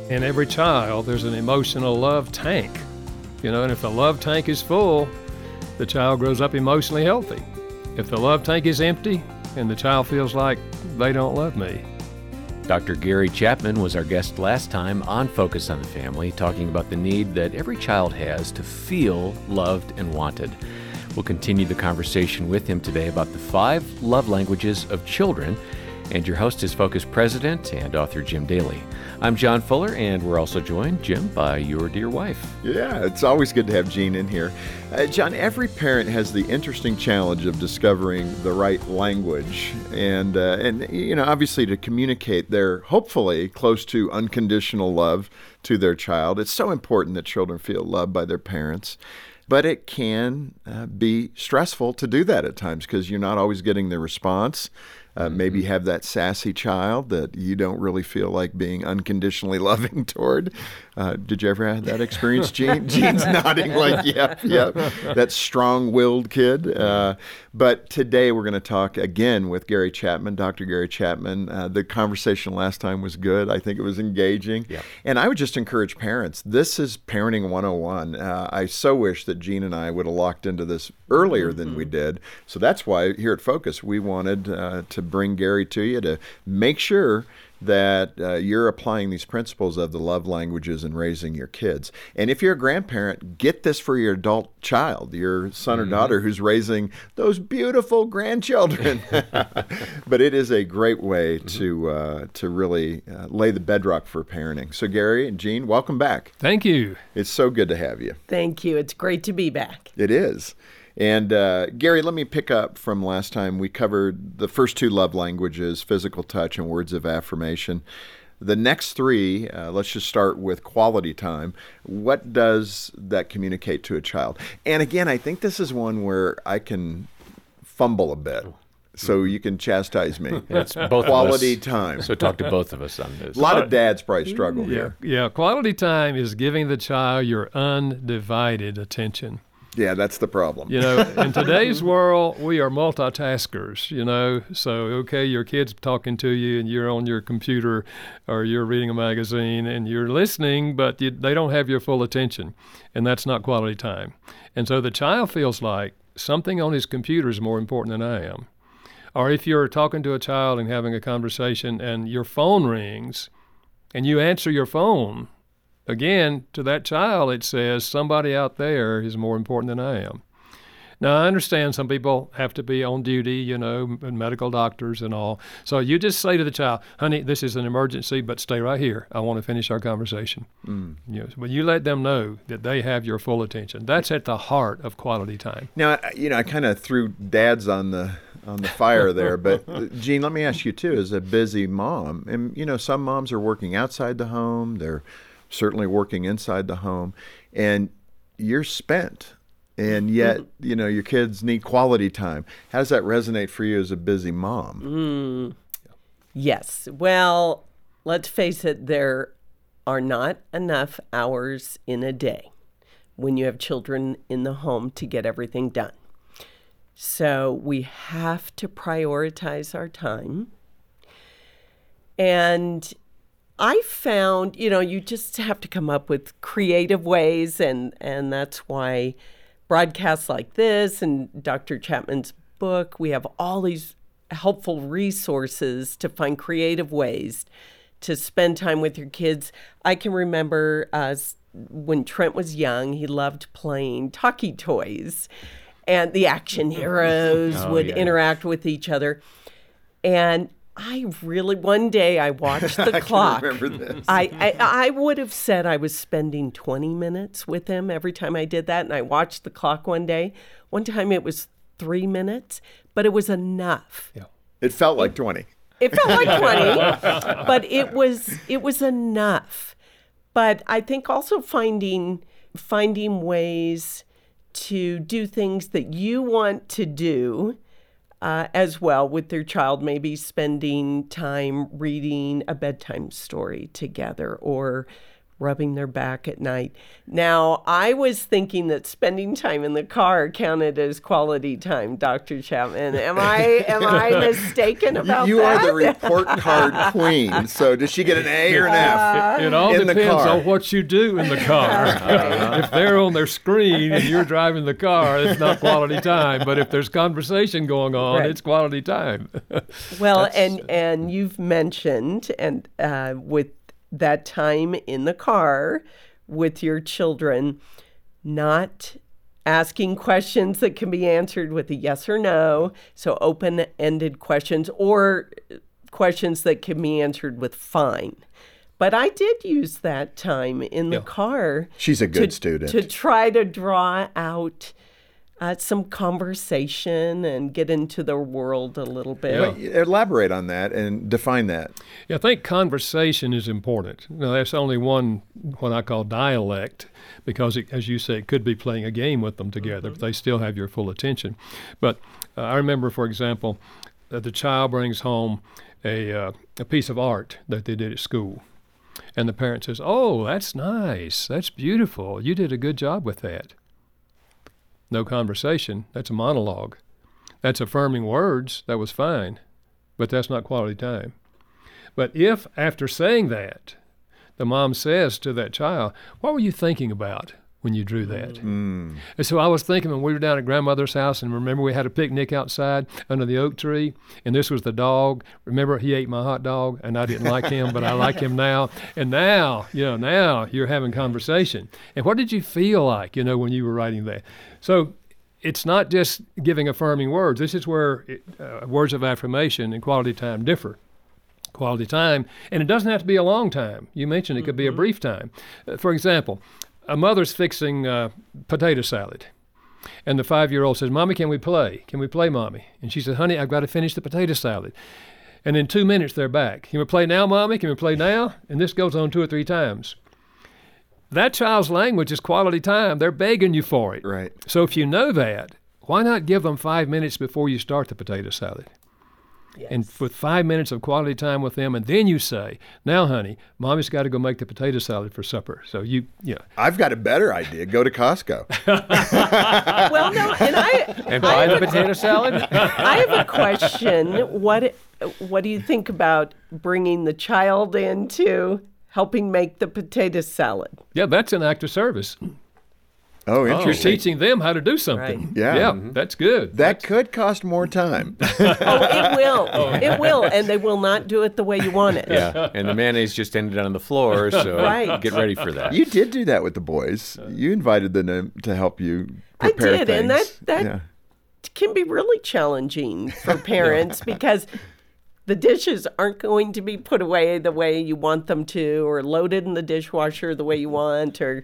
In every child, there's an emotional love tank. And if the love tank is full, the child grows up emotionally healthy. If the love tank is empty and the child feels like they don't love me. Dr. Gary Chapman was our guest last time on Focus on the Family, talking about the need that every child has to feel loved and wanted. We'll continue the conversation with him today about the 5 love languages of children. And your host is Focus President and author Jim Daly. I'm John Fuller, and we're also joined, Jim, by your dear wife. Yeah, it's always good to have Jean in here. John, every parent has the interesting challenge of discovering the right language and obviously to communicate their hopefully close to unconditional love to their child. It's so important that children feel loved by their parents. But it can be stressful to do that at times because you're not always getting the response. Maybe you have that sassy child that you don't really feel like being unconditionally loving toward. Did you ever have that experience, Jean? Jean's nodding like, yep. That strong-willed kid. But today we're going to talk again with Gary Chapman, Dr. Gary Chapman. The conversation last time was good. I think it was engaging. Yeah. And I would just encourage parents. This is Parenting 101. I so wish that Jean and I would have locked into this earlier than we did. So that's why here at Focus, we wanted to bring Gary to you to make sure that you're applying these principles of the love languages in raising your kids. And if you're a grandparent, get this for your adult child, your son or daughter who's raising those beautiful grandchildren. But it is a great way to really lay the bedrock for parenting. So Gary and Jean, welcome back. Thank you. It's so good to have you. Thank you. It's great to be back. It is. And Gary, let me pick up from last time. We covered the first 2 love languages, physical touch and words of affirmation. The next 3, let's just start with quality time. What does that communicate to a child? And again, I think this is one where I can fumble a bit. So you can chastise me. It's both quality time. So talk to both of us on this. A lot of dads probably struggle here. Yeah, quality time is giving the child your undivided attention. Yeah, that's the problem. In today's world, we are multitaskers, So, okay, your kid's talking to you and you're on your computer or you're reading a magazine and you're listening, but they don't have your full attention, and that's not quality time. And so the child feels like something on his computer is more important than I am. Or if you're talking to a child and having a conversation and your phone rings and you answer your phone, again, to that child, it says somebody out there is more important than I am. Now, I understand some people have to be on duty, and medical doctors and all. So you just say to the child, honey, this is an emergency, but stay right here. I want to finish our conversation. But you let them know that they have your full attention. That's at the heart of quality time. Now, I kind of threw dads on the fire there, but Jean, let me ask you too, as a busy mom, and some moms are working outside the home, they're certainly working inside the home, and you're spent, and yet, your kids need quality time. How does that resonate for you as a busy mom? Yes. Well, let's face it, there are not enough hours in a day when you have children in the home to get everything done. So we have to prioritize our time. And I found, you just have to come up with creative ways, and that's why broadcasts like this and Dr. Chapman's book, we have all these helpful resources to find creative ways to spend time with your kids. I can remember when Trent was young, he loved playing talkie toys, and the action heroes would interact with each other. And one day I watched the clock. I can remember this. I would have said I was spending 20 minutes with him every time I did that. And I watched the clock one day. One time it was 3 minutes, but it was enough. Yeah. It felt like 20. It felt like 20, but it was enough. But I think also finding ways to do things that you want to do as well with their child, maybe spending time reading a bedtime story together or rubbing their back at night. Now, I was thinking that spending time in the car counted as quality time, Dr. Chapman. Am I mistaken about You that? are the report card queen. So does she get an A or an F? It all in the depends car. on what you do in the car. If they're on their screen and you're driving the car, it's not quality time. But if there's conversation going on, Right. it's quality time. Well, and you've mentioned and with that time in the car with your children, not asking questions that can be answered with a yes or no, so open-ended questions or questions that can be answered with fine. But I did use that time in the car. She's a good student. To try to draw out some conversation and get into the world a little bit. Yeah. Elaborate on that and define that. Yeah, I think conversation is important. Now, that's only one, what I call dialect, because, as you say, it could be playing a game with them together, but they still have your full attention. But I remember, for example, that the child brings home a piece of art that they did at school. And the parent says, "Oh, that's nice. That's beautiful. You did a good job with that." No conversation. That's a monologue. That's affirming words. That was fine. But that's not quality time. But if, after saying that, the mom says to that child, "What were you thinking about when you drew that?" And so I was thinking when we were down at grandmother's house, and remember we had a picnic outside under the oak tree, and this was the dog. Remember, he ate my hot dog, and I didn't like him, but I like him now. And now, now you're having conversation. And what did you feel like, when you were writing that? So it's not just giving affirming words. This is where words of affirmation and quality time differ. Quality time, and it doesn't have to be a long time. You mentioned it could be a brief time. For example, a mother's fixing potato salad, and the 5-year-old says, "Mommy, can we play? Can we play, Mommy?" And she says, "Honey, I've got to finish the potato salad." And in 2 minutes, they're back. "Can we play now, Mommy? Can we play now?" And this goes on 2 or 3 times. That child's language is quality time. They're begging you for it. Right. So if you know that, why not give them 5 minutes before you start the potato salad? Yes. And with 5 minutes of quality time with them, and then you say, "Now, honey, Mommy's got to go make the potato salad for supper." So I've got a better idea. Go to Costco. Well, no, And buy the potato salad? I have a question. What do you think about bringing the child into helping make the potato salad? Yeah, that's an act of service. Oh, You're interesting. teaching them how to do something. Right. Yeah. Yeah, that's good. That could cost more time. Oh, it will. It will, and they will not do it the way you want it. Yeah, and the mayonnaise just ended on the floor, so Right. get ready for that. You did do that with the boys. You invited them to help you prepare I did, things. and that Yeah. can be really challenging for parents because the dishes aren't going to be put away the way you want them to, or loaded in the dishwasher the way you want, or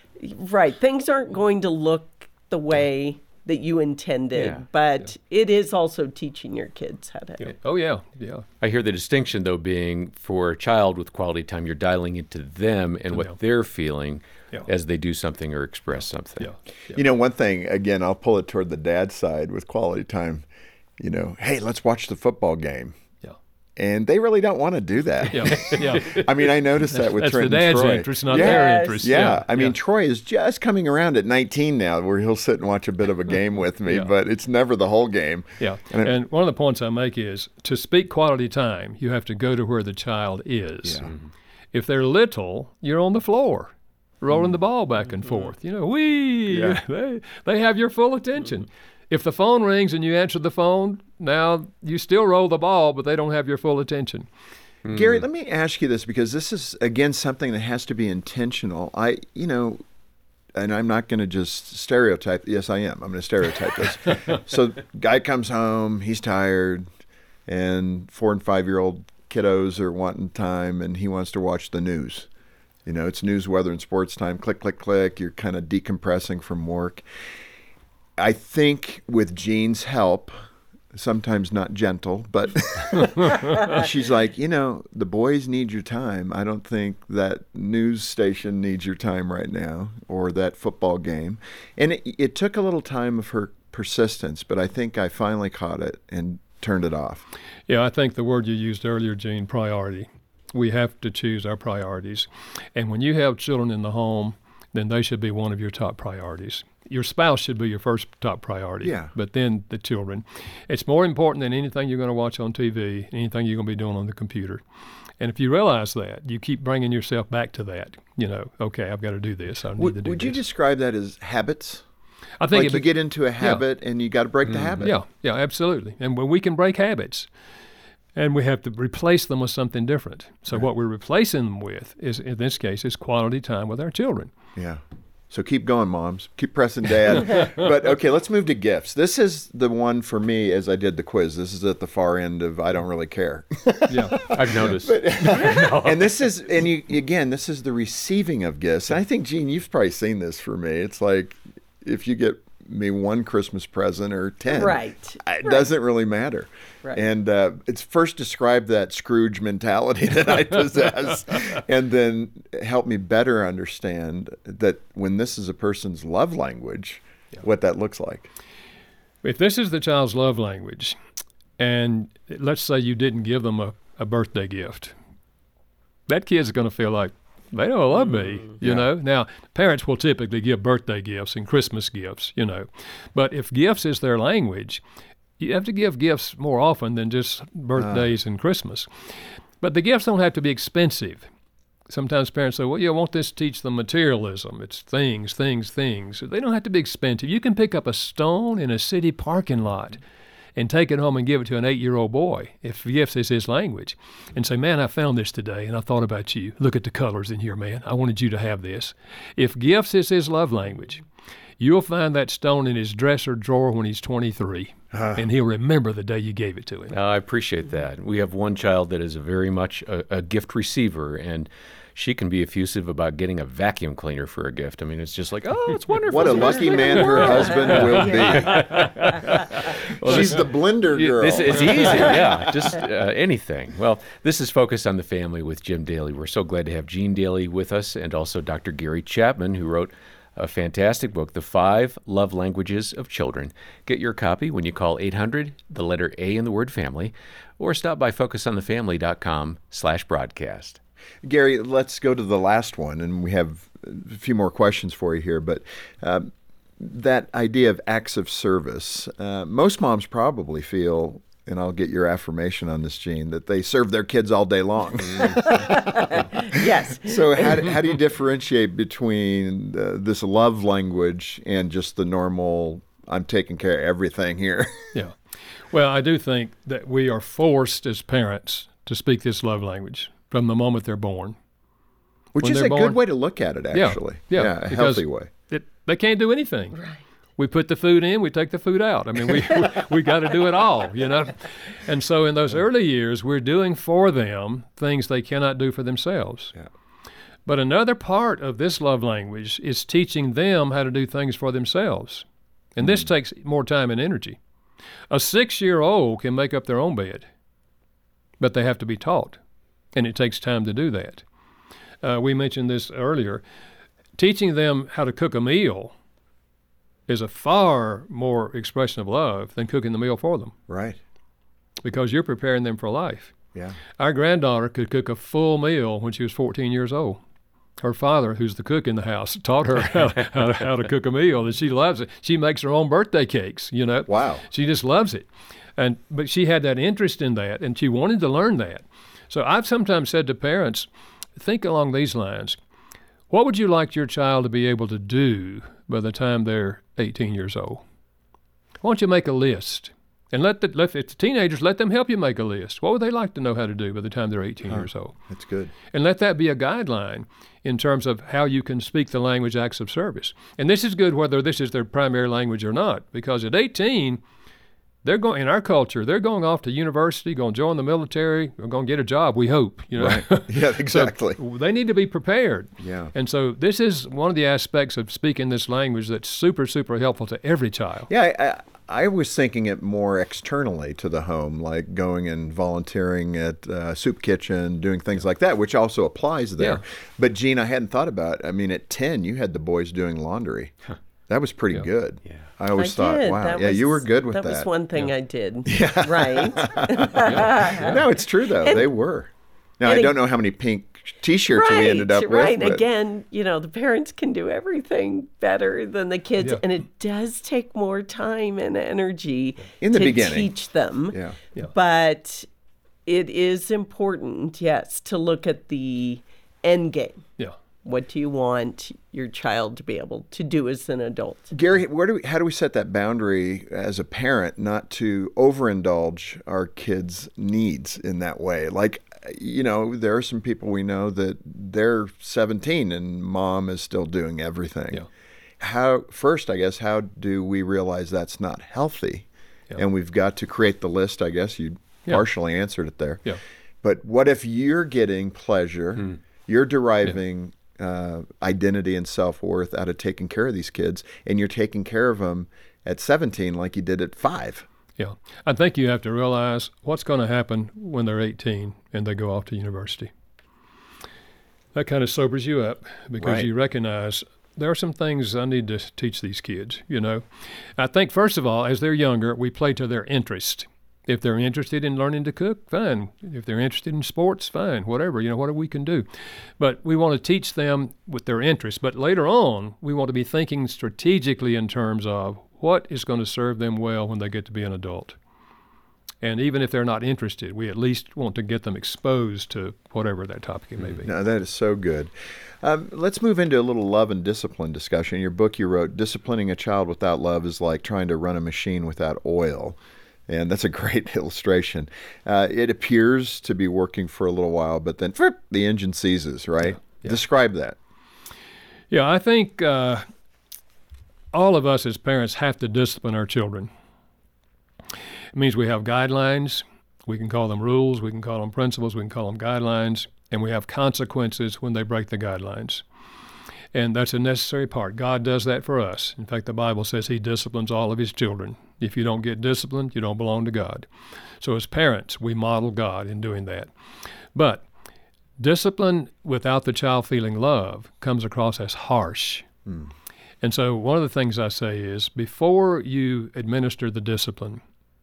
things aren't going to look the way that you intended. Yeah. But it is also teaching your kids how to. Oh, yeah. I hear the distinction, though, being for a child with quality time, you're dialing into them and what they're feeling as they do something or express something. Yeah. One thing, again, I'll pull it toward the dad side with quality time. Hey, let's watch the football game. And they really don't want to do that. Yeah. I mean, I noticed that with That's Trent the dad's and Troy. interest, not their interest. Yeah. I mean, Troy is just coming around at 19 now where he'll sit and watch a bit of a game with me, but it's never the whole game. Yeah. And one of the points I make is to speak quality time, you have to go to where the child is. Yeah. If they're little, you're on the floor, rolling the ball back and forth. They have your full attention. If the phone rings and you answer the phone, now you still roll the ball, but they don't have your full attention. Gary, let me ask you this, because this is, again, something that has to be intentional. And I'm not going to just stereotype. Yes, I am. I'm going to stereotype this. So guy comes home, he's tired, and 4 and 5-year-old kiddos are wanting time, and he wants to watch the news. It's news, weather, and sports time. Click, click, click. You're kind of decompressing from work. I think with Jean's help, sometimes not gentle, but she's like, the boys need your time. I don't think that news station needs your time right now, or that football game. And it took a little time of her persistence, but I think I finally caught it and turned it off. Yeah, I think the word you used earlier, Gene, priority. We have to choose our priorities. And when you have children in the home, then they should be one of your top priorities. Your spouse should be your first top priority, but then the children. It's more important than anything you're going to watch on TV, anything you're going to be doing on the computer. And if you realize that, you keep bringing yourself back to that. Okay, I've got to do this. I need to do this. Would you describe that as habits? I think you get into a habit and you got to break the habit. Yeah, absolutely. And when we can break habits, and we have to replace them with something different. So what we're replacing them with is, in this case, is quality time with our children. Yeah. So keep going, moms. Keep pressing dad. But, okay, let's move to gifts. This is the one for me as I did the quiz. This is at the far end of I don't really care. Yeah, I've noticed. And this is, again, this is the receiving of gifts. And I think, Gene, you've probably seen this for me. It's like if you get me one Christmas present or 10, it doesn't really matter. Right. And it's first describe that Scrooge mentality that I possess, and then help me better understand that when this is a person's love language, what that looks like. If this is the child's love language, and let's say you didn't give them a birthday gift, that kid's going to feel like, they don't love me, you know. Now, parents will typically give birthday gifts and Christmas gifts, But if gifts is their language, you have to give gifts more often than just birthdays and Christmas. But the gifts don't have to be expensive. Sometimes parents say, well, I want this to teach them materialism. It's things. They don't have to be expensive. You can pick up a stone in a city parking lot and take it home and give it to an 8-year-old boy, if gifts is his language, and say, man, I found this today, and I thought about you. Look at the colors in here, man. I wanted you to have this. If gifts is his love language, you'll find that stone in his dresser drawer when he's 23, and he'll remember the day you gave it to him. I appreciate that. We have one child that is very much a gift receiver, and she can be effusive about getting a vacuum cleaner for a gift. I mean, it's just like, oh, it's wonderful. What a lucky man her husband will be. Well, she's the blender girl. It's easy, yeah, just anything. Well, this is Focus on the Family with Jim Daly. We're so glad to have Gene Daly with us, and also Dr. Gary Chapman, who wrote a fantastic book, The 5 Love Languages of Children. Get your copy when you call 800, the letter A in the word family, or stop by focusonthefamily.com/broadcast. Gary, let's go to the last one, and we have a few more questions for you here, but that idea of acts of service, most moms probably feel, and I'll get your affirmation on this, Gene, that they serve their kids all day long. Yes. So how do you differentiate between this love language and just the normal, I'm taking care of everything here? Yeah. Well, I do think that we are forced as parents to speak this love language from the moment they're born. Which is a good way to look at it, actually. Yeah, a healthy way. They can't do anything. Right. We put the food in, we take the food out. I mean, we got to do it all, And so in those early years, we're doing for them things they cannot do for themselves. Yeah. But another part of this love language is teaching them how to do things for themselves. And this takes more time and energy. A 6-year-old can make up their own bed, but they have to be taught. And it takes time to do that. We mentioned this earlier. Teaching them how to cook a meal is a far more expression of love than cooking the meal for them. Right. Because you're preparing them for life. Yeah. Our granddaughter could cook a full meal when she was 14 years old. Her father, who's the cook in the house, taught her how to cook a meal, and she loves it. She makes her own birthday cakes, Wow. She just loves it. But she had that interest in that, and she wanted to learn that. So I've sometimes said to parents, think along these lines. What would you like your child to be able to do by the time they're 18 years old? Why don't you make a list? And if it's teenagers, let them help you make a list. What would they like to know how to do by the time they're 18 years old? That's good. And let that be a guideline in terms of how you can speak the language acts of service. And this is good whether this is their primary language or not, because at 18, they're going, in our culture, they're going off to university, going to join the military, or going to get a job, we hope. Right. Yeah, exactly. So they need to be prepared. Yeah. And so this is one of the aspects of speaking this language that's super, super helpful to every child. Yeah, I was thinking it more externally to the home, like going and volunteering at soup kitchen, doing things like that, which also applies there. Yeah. But, Gene, I hadn't thought about it. I mean, at 10, you had the boys doing laundry. Huh. That was pretty good. Yeah. I always thought, wow, you were good with that. That was one thing I did. Yeah. Right. No, it's true, though. They were. Now, I don't know how many pink T-shirts we ended up with. Right. But Again, the parents can do everything better than the kids, and it does take more time and energy in the to beginning. teach them. Yeah. But it is important, yes, to look at the end game. Yeah. What do you want your child to be able to do as an adult? Gary, how do we set that boundary as a parent not to overindulge our kids' needs in that way? Like, there are some people we know that they're 17 and mom is still doing everything. Yeah. How do we realize that's not healthy? Yeah. And we've got to create the list, I guess you partially answered it there. Yeah. But what if you're getting pleasure, you're deriving identity and self-worth out of taking care of these kids, and you're taking care of them at 17 like you did at 5? Yeah. I think you have to realize what's going to happen when they're 18 and they go off to university. That kind of sobers you up because you recognize there are some things I need to teach these kids, I think, first of all, as they're younger, we play to their interest. If they're interested in learning to cook, fine. If they're interested in sports, fine. Whatever, whatever we can do. But we want to teach them with their interest. But later on, we want to be thinking strategically in terms of what is going to serve them well when they get to be an adult. And even if they're not interested, we at least want to get them exposed to whatever that topic may be. No, that is so good. Let's move into a little love and discipline discussion. In your book, you wrote, disciplining a child without love is like trying to run a machine without oil. And that's a great illustration. It appears to be working for a little while, but then the engine seizes, right? Yeah. Describe that. Yeah, I think all of us as parents have to discipline our children. It means we have guidelines. We can call them rules. We can call them principles. We can call them guidelines. And we have consequences when they break the guidelines. And that's a necessary part. God does that for us. In fact, the Bible says he disciplines all of his children. If you don't get disciplined, you don't belong to God. So as parents, we model God in doing that. But discipline without the child feeling love comes across as harsh. And so one of the things I say is, before you administer the discipline,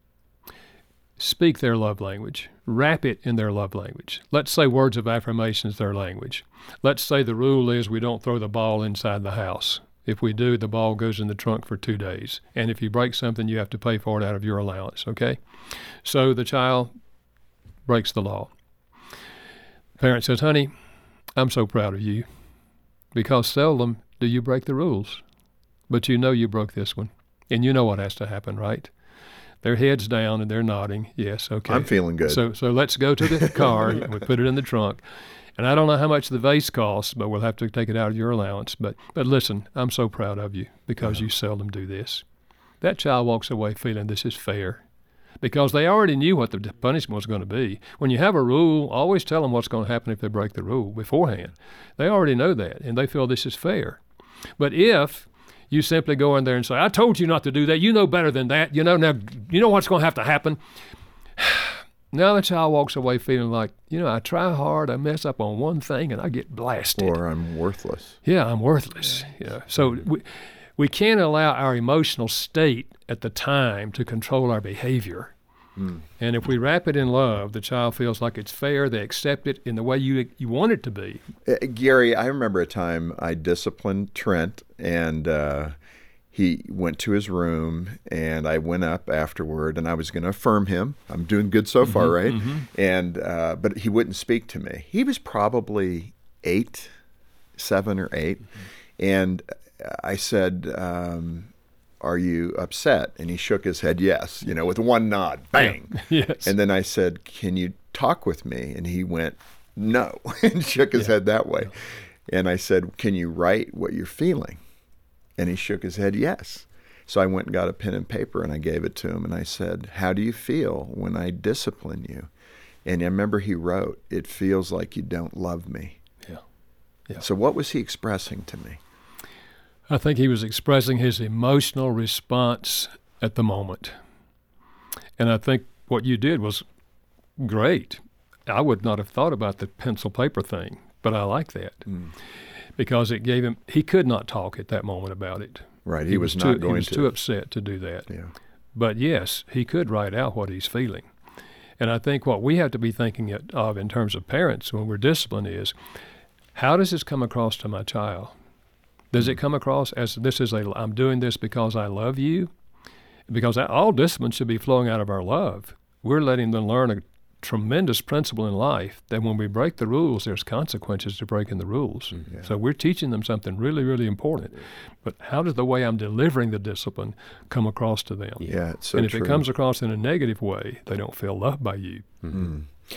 speak their love language. Wrap it in their love language. Let's say words of affirmation is their language. Let's say the rule is we don't throw the ball inside the house. If we do, the ball goes in the trunk for 2 days. And if you break something, you have to pay for it out of your allowance, okay? So the child breaks the law. The parent says, honey, I'm so proud of you, because seldom do you break the rules. But you know you broke this one, and you know what has to happen, right? Their heads down and they're nodding. Yes, okay. I'm feeling good. So let's go to the car and we put it in the trunk. And I don't know how much the vase costs, but we'll have to take it out of your allowance. But listen, I'm so proud of you because you seldom do this. That child walks away feeling this is fair because they already knew what the punishment was going to be. When you have a rule, always tell them what's going to happen if they break the rule beforehand. They already know that, and they feel this is fair. But if you simply go in there and say, I told you not to do that. You know better than that. Now you know what's going to have to happen. Now the child walks away feeling like, I try hard, I mess up on one thing, and I get blasted. Or I'm worthless. Yeah, I'm worthless. Yeah. So we can't allow our emotional state at the time to control our behavior. And if we wrap it in love, the child feels like it's fair. They accept it in the way you want it to be. Gary, I remember a time I disciplined Trent, and he went to his room, and I went up afterward, and I was going to affirm him. I'm doing good so far, right? And but he wouldn't speak to me. He was probably 7 or 8, and I said, are you upset? And he shook his head, yes, with one nod, bang. Yes. And then I said, can you talk with me? And he went, no, and shook his head that way. And I said, can you write what you're feeling? And he shook his head, yes. So I went and got a pen and paper, and I gave it to him, and I said, how do you feel when I discipline you? And I remember he wrote, it feels like you don't love me. Yeah. So what was he expressing to me? I think he was expressing his emotional response at the moment. And I think what you did was great. I would not have thought about the pencil paper thing, but I like that because it gave him, he could not talk at that moment about it. Right, he was too upset to do that. Yeah. But yes, he could write out what he's feeling. And I think what we have to be thinking of in terms of parents when we're disciplined is, how does this come across to my child? Does it come across as I'm doing this because I love you? Because all discipline should be flowing out of our love. We're letting them learn a tremendous principle in life that when we break the rules, there's consequences to breaking the rules. Yeah. So we're teaching them something really, really important. But how does the way I'm delivering the discipline come across to them? Yeah, it's so and if true. It comes across in a negative way, they don't feel loved by you. Mm-hmm.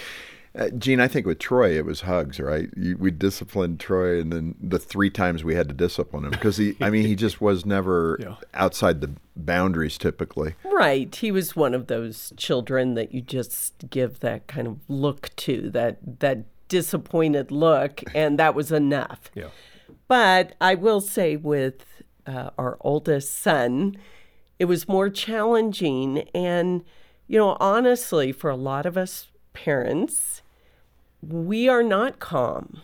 Gene, I think with Troy, it was hugs, right? We disciplined Troy, and then the 3 times we had to discipline him because he just was never outside the boundaries typically. Right. He was one of those children that you just give that kind of look to, that disappointed look, and that was enough. Yeah. But I will say with our oldest son, it was more challenging. And, honestly, for a lot of us parents, we are not calm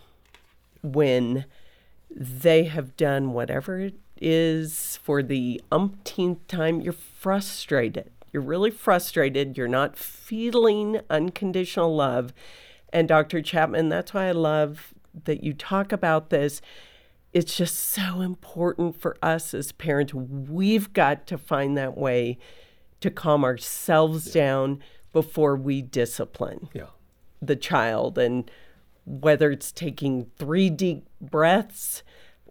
when they have done whatever it is for the umpteenth time. You're frustrated. You're really frustrated. You're not feeling unconditional love. And Dr. Chapman, that's why I love that you talk about this. It's just so important for us as parents. We've got to find that way to calm ourselves down before we discipline the child. And whether it's taking 3 deep breaths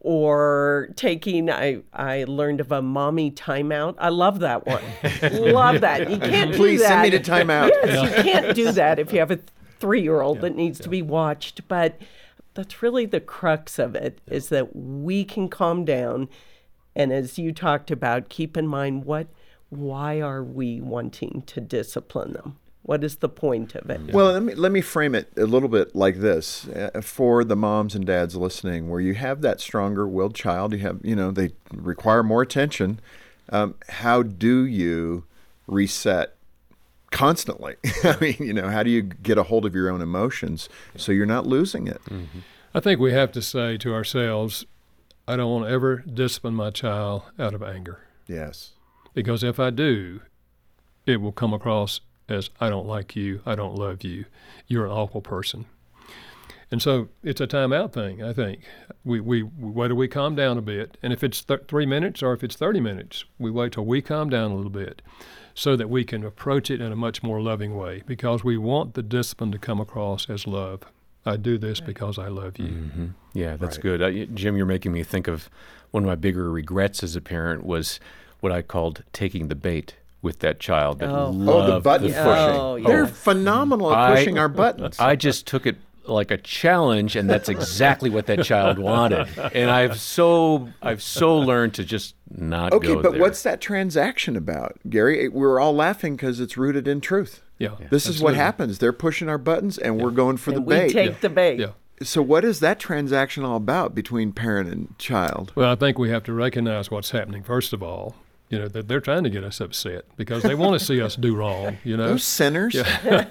or taking, I learned of a mommy timeout. I love that one. Love that. You can't do that. Please send me to timeout. Yes, you can't do that if you have a 3-year-old that needs to be watched. But that's really the crux of it, is that we can calm down. And as you talked about, keep in mind, why are we wanting to discipline them? What is the point of it? Well, let me frame it a little bit like this for the moms and dads listening, where you have that stronger-willed child. You have, they require more attention. How do you reset constantly? How do you get a hold of your own emotions so you're not losing it? Mm-hmm. I think we have to say to ourselves, I don't want to ever discipline my child out of anger. Yes. Because if I do, it will come across as, I don't like you, I don't love you, you're an awful person. And so it's a timeout thing, I think. Whether we calm down a bit, and if it's 3 minutes or if it's 30 minutes, we wait till we calm down a little bit so that we can approach it in a much more loving way, because we want the discipline to come across as love. I do this because I love you. Mm-hmm. Yeah, that's good. Jim, you're making me think of one of my bigger regrets as a parent was what I called taking the bait with that child that loved the button pushing. Oh, They're phenomenal at pushing our buttons. I just took it like a challenge, and that's exactly what that child wanted. And I've so learned to just not go there. Okay, but what's that transaction about, Gary? We're all laughing because it's rooted in truth. Yeah. This is what happens. They're pushing our buttons, and we're going for the bait. We take the bait. Yeah. So what is that transaction all about between parent and child? Well, I think we have to recognize what's happening, first of all. That they're trying to get us upset because they want to see us do wrong, Those sinners. Yeah.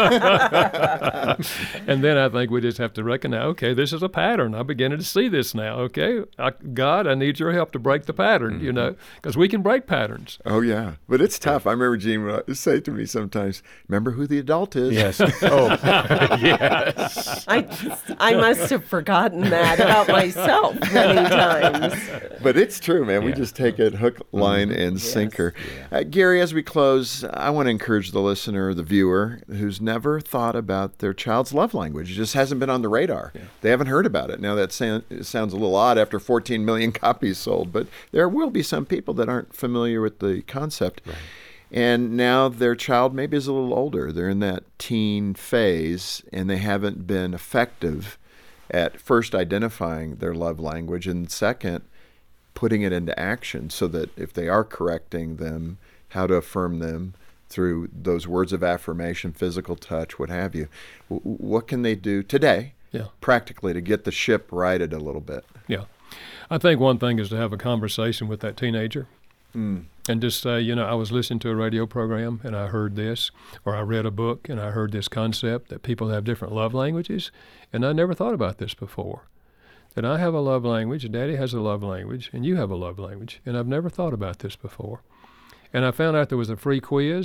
And then I think we just have to recognize, okay, this is a pattern. I'm beginning to see this now, okay? God, I need your help to break the pattern, because we can break patterns. Oh, yeah. But it's tough. I remember Gene would say to me sometimes, remember who the adult is? Yes. Oh, yes. I must have forgotten that about myself many times. But it's true, man. We just take it hook, line, and sinker. Gary, as we close, I want to encourage the listener, the viewer, who's never thought about their child's love language. It just hasn't been on the radar. Yeah. They haven't heard about it. Now, that sounds a little odd after 14 million copies sold, but there will be some people that aren't familiar with the concept. Right. And now their child maybe is a little older. They're in that teen phase, and they haven't been effective at first identifying their love language, and second, putting it into action so that if they are correcting them, how to affirm them through those words of affirmation, physical touch, what have you. What can they do today, practically, to get the ship righted a little bit? Yeah. I think one thing is to have a conversation with that teenager and just say, I was listening to a radio program and I heard this, or I read a book and I heard this concept that people have different love languages, and I never thought about this before. That I have a love language, Daddy has a love language, and you have a love language, and I've never thought about this before. And I found out there was a free quiz,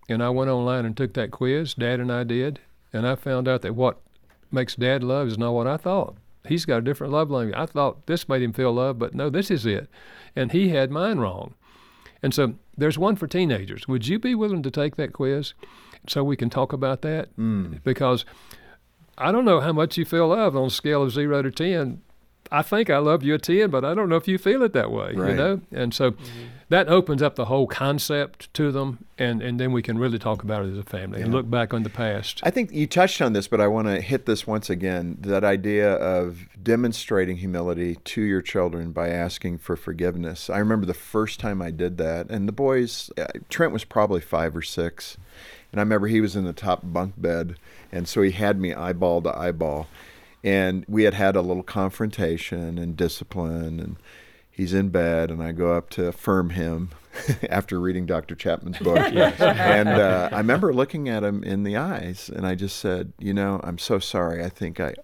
and I went online and took that quiz, Dad and I did, and I found out that what makes Dad love is not what I thought. He's got a different love language. I thought this made him feel love, but no, this is it. And he had mine wrong. And so there's one for teenagers. Would you be willing to take that quiz so we can talk about that? Because I don't know how much you feel love on a scale of 0 to 10. I think I love you a 10, but I don't know if you feel it that way, Right. you know? And so that opens up the whole concept to them, and then we can really talk about it as a family and look back on the past. I think you touched on this, but I want to hit this once again, that idea of demonstrating humility to your children by asking for forgiveness. I remember the first time I did that, and the boys, Trent was probably 5 or 6, and I remember he was in the top bunk bed, and so he had me eyeball to eyeball. And we had a little confrontation and discipline, and he's in bed, and I go up to affirm him after reading Dr. Chapman's book. And I remember looking at him in the eyes, and I just said, I'm so sorry. I think I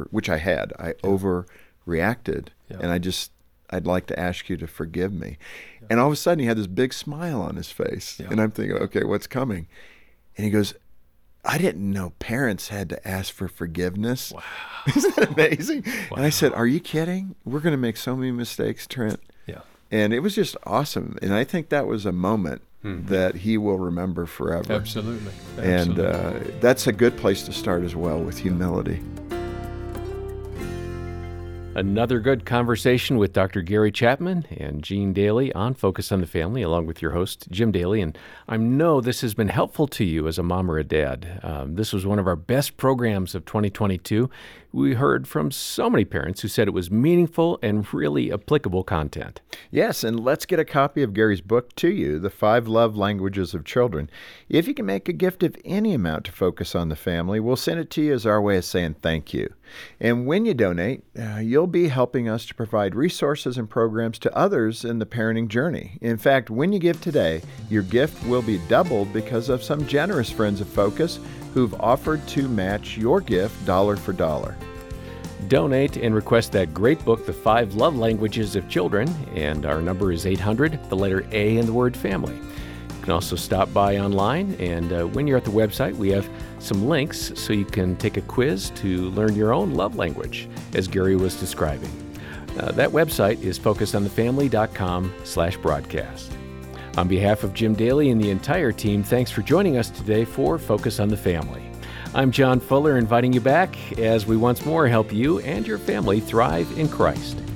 overreacted, and I'd like to ask you to forgive me. And all of a sudden, he had this big smile on his face, and I'm thinking, okay, what's coming? And he goes, I didn't know parents had to ask for forgiveness. Wow. Isn't that amazing? Wow. And I said, are you kidding? We're going to make so many mistakes, Trent. Yeah. And it was just awesome. And I think that was a moment that he will remember forever. Absolutely. And that's a good place to start as well, with humility. Another good conversation with Dr. Gary Chapman and Gene Daly on Focus on the Family, along with your host, Jim Daly. And I know this has been helpful to you as a mom or a dad. This was one of our best programs of 2022. We heard from so many parents who said it was meaningful and really applicable content. Yes, and let's get a copy of Gary's book to you, The 5 Love Languages of Children. If you can make a gift of any amount to Focus on the Family, we'll send it to you as our way of saying thank you. And when you donate, you'll be helping us to provide resources and programs to others in the parenting journey. In fact, when you give today, your gift will be doubled because of some generous friends of Focus who've offered to match your gift dollar for dollar. Donate and request that great book, The 5 Love Languages of Children, and our number is 800, the letter A in the word family. You can also stop by online, and when you're at the website, we have some links so you can take a quiz to learn your own love language, as Gary was describing. That website is focusonthefamily.com/broadcast. On behalf of Jim Daly and the entire team, thanks for joining us today for Focus on the Family. I'm John Fuller, inviting you back as we once more help you and your family thrive in Christ.